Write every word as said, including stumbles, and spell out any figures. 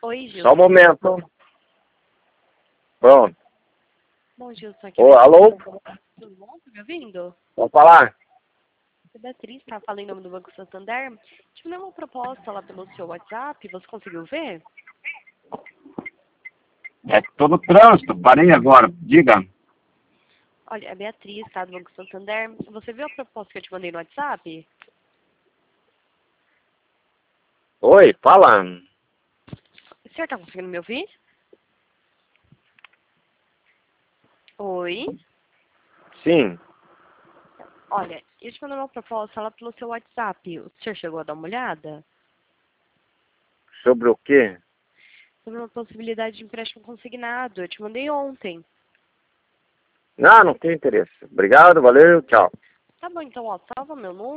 Oi, Gilson. Só um momento. Pronto. Bom, Gilson, aqui. Ô, alô? Tudo bom? Tá me ouvindo? Pode falar? A Beatriz tá falando em nome do Banco Santander. Te mandei uma proposta lá pelo seu WhatsApp. Você conseguiu ver? É tô no trânsito, parei agora. Diga. Olha, a Beatriz, tá, do Banco Santander. Você viu a proposta que eu te mandei no WhatsApp? Oi, fala. O senhor tá conseguindo me ouvir? Oi? Sim. Olha, eu te mandei uma proposta lá pelo seu WhatsApp. O senhor chegou a dar uma olhada? Sobre o quê? Sobre uma possibilidade de empréstimo consignado. Eu te mandei ontem. Não, não tem interesse. Obrigado, valeu, tchau. Tá bom, então, ó, salva meu número.